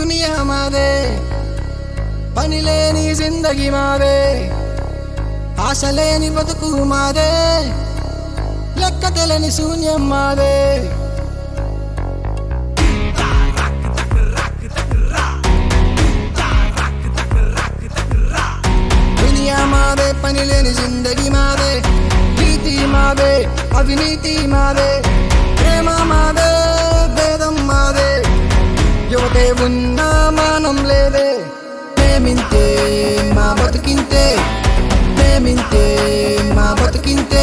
దునియా మాదే పనిలేని జిందగీ మాదే ఆశలేని బతుకు మాదే లెక్క తెలని శూన్యం మాదే దునియా మాదే పనిలేని జిందగీ మాదే నీతి మాదే అవినీతి మాదే ప్రేమ మాదే భేదం మాదే యువతే ఉన్నా మానం లేదే ప్రేమింతే మా బతుకింతే ప్రేమింతే మా బతుకింతే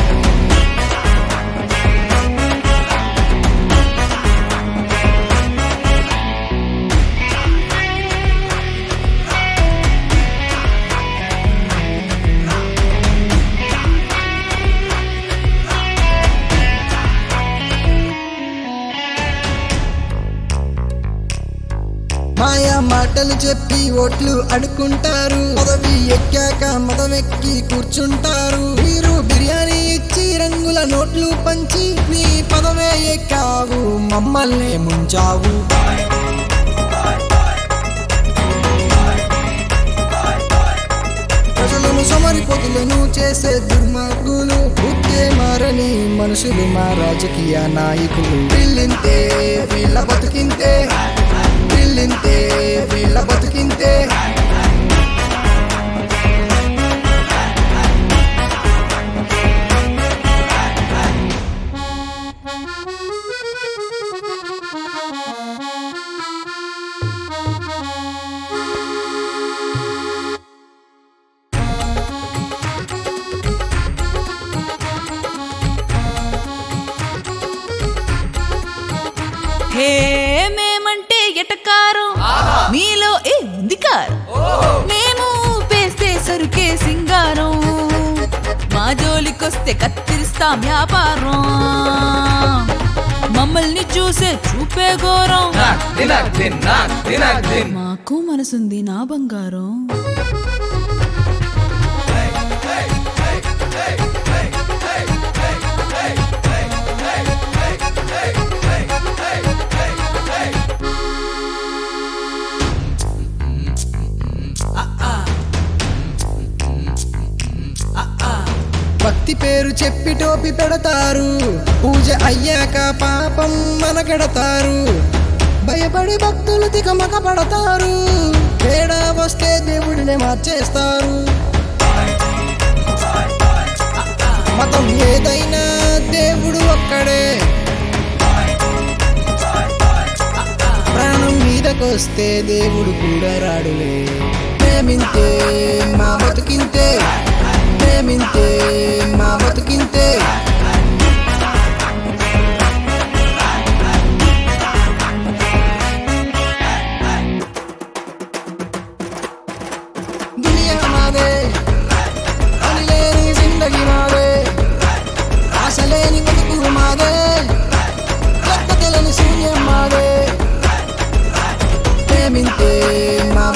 మాయా మాటలు చెప్పి ఓట్లు అడుక్కుంటారు పదవి ఎక్కాక మదమెక్కి కూర్చుంటారు మీరు బిర్యానీ ఇచ్చి రంగుల నోట్లు పంచి నీ పదవే ఎక్కావు మమ్మల్ని ముంచావు ప్రజలను సమరిపోతులను చేసే దుర్మార్గులు బుద్ధే మారని మనుషులు మా రాజకీయ నాయకులు పిల్లింతే వీళ్ళ బతుకింతే పిల్లింతే వీళ్ళ బతుకింతే హే మేమంటే ఎటకారం మీలో ఏ ఉంది కారం మేము పేస్తే సరుకే సింగారం మా జోలికొస్తే కత్తిరిస్తాం వ్యాపారం మమ్మల్ని చూసే చూపే ఘోరం మాకు మనసుంది నా బంగారం భక్తి పేరు చెప్పి టోపి పెడతారు పూజ అయ్యాక పాపం మనకెడతారు భయపడి భక్తులు తికమక పడతారు తేడా వస్తే దేవుడినే మార్చేస్తారు మతం ఏదైనా దేవుడు ఒక్కడే ప్రాణం మీదకొస్తే దేవుడు కూడా రాడులే ప్రేమింతే మా బతుకింతే ప్రేమింతే మా బతుకింతే దునియా మాదే పనిలేని జిందగీ మాదే ఆశలేని బతుకు మాదే లెక్క తెలని శూన్యం మాదే ప్రేమింతే మా